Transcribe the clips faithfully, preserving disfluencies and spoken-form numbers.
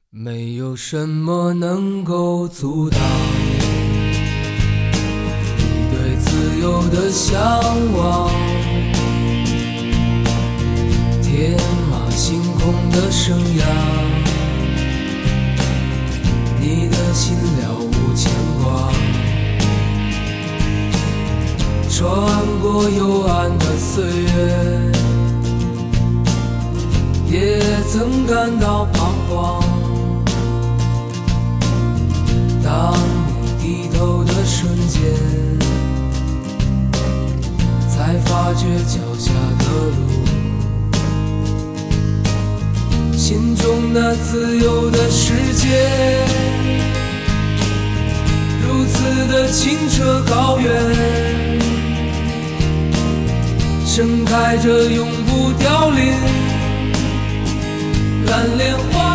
没有什么能够阻挡你对自由的向往，天马行空的生涯，你的心了无牵挂，穿过幽暗的岁月，也曾感到彷徨。当你低头的瞬间，才发觉脚下的路，心中那自由的世界，如此的清澈高远，盛开着永不凋零蓝莲花。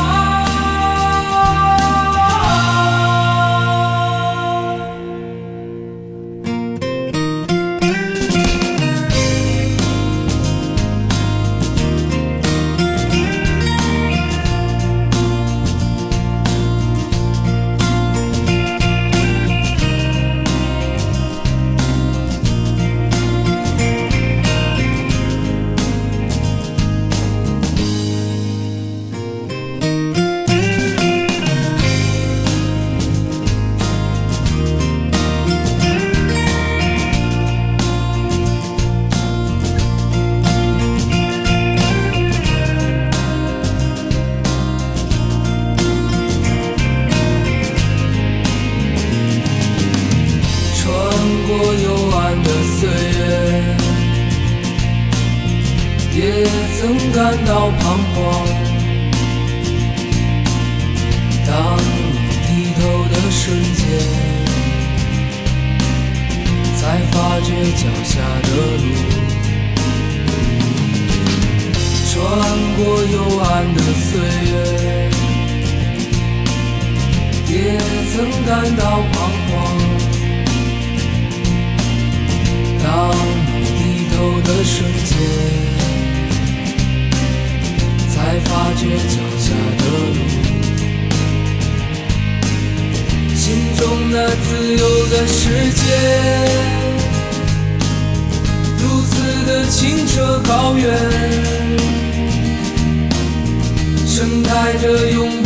也曾感到彷徨，当你低头的瞬间，才发觉脚下的路，穿过幽暗的岁月，也曾感到彷徨，当你低头的瞬间，才发觉脚下的路，心中那自由的世界，如此的清澈高远，盛开着永